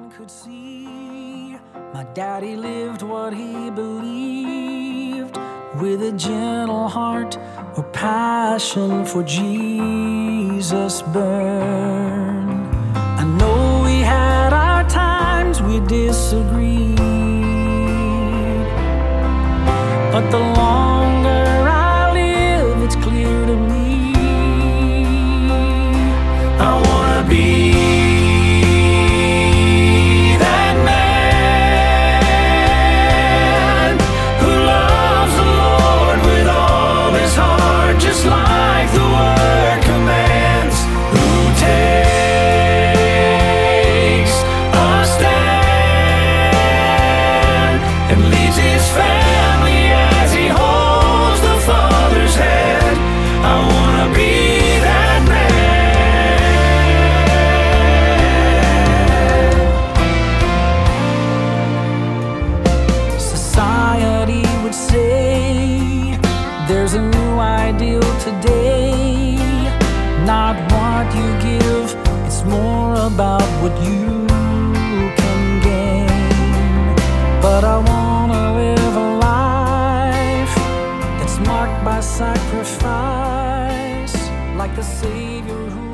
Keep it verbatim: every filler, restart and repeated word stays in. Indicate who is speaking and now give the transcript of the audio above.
Speaker 1: could see. My daddy lived what he believed, with a gentle heart or passion for Jesus burned. I know we had our times we disagreed, but the longer I live, it's clear to me I wanna be that man who loves the Lord with all his heart, just like the word commands, who takes a stand and leads his family as he holds the Father's hand. I wanna be that man. Society would say there's a new ideal today, not what you give, it's more about what you can gain. But I wanna live a life that's marked by sacrifice, like the Savior who